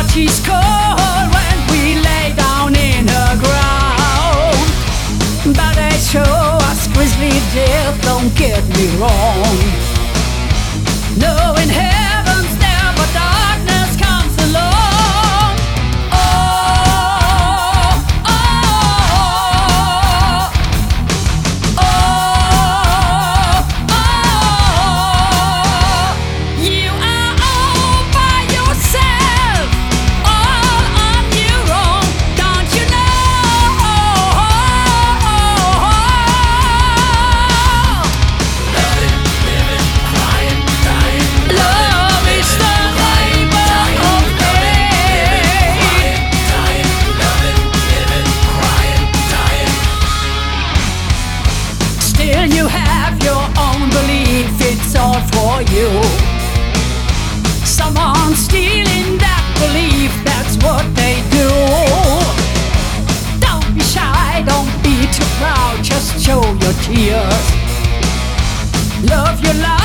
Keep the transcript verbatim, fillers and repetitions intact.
she's cold when we lay down in her ground. But they show us grisly death, don't get me wrong. Knowing heaven's there, but darkness comes along. Oh, oh, oh, oh, oh. You are all by yourself, all on your own, don't you know? Loving, living, crying, dying. Love is the labor of faith. Dying, loving, living, crying, dying. Still you have your own belief, it's all for you. Someone stealing that belief, that's what they do. Don't be shy, don't be too proud, just show your tears. Love your life.